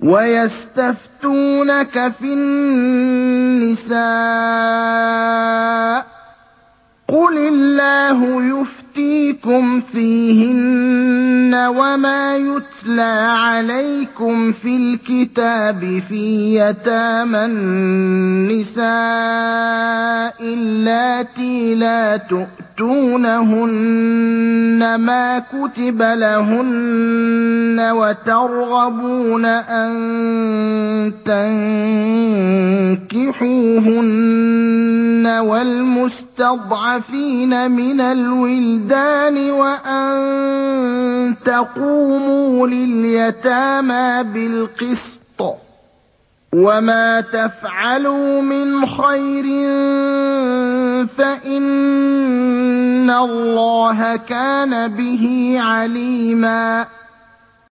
وَيَسْتَفْتُونَكَ فِي النِّسَاءِ ۖ قُلِ اللَّهُ يُفْتِيكُمْ فِيهِنَّ وَمَا يُتْلَىٰ عَلَيْكُمْ فِي الْكِتَابِ فِي يَتَامَى النِّسَاءِ اللَّاتِي لَا تُؤْتُونَهُنَّ مَا كُتِبَ لَهُنَّ وَتَرْغَبُونَ أَن تَنكِحُوهُنَّ وَالْمُسْتَضْعَفِينَ مِنَ الْوِلْدَانِ وَأَن تَقُومُوا لِلْيَتَامَىٰ بِالْقِسْطِ ۚ وَمَا تَفْعَلُوا مِنْ خَيْرٍ فَإِنَّ اللَّهَ كَانَ بِهِ عَلِيمًا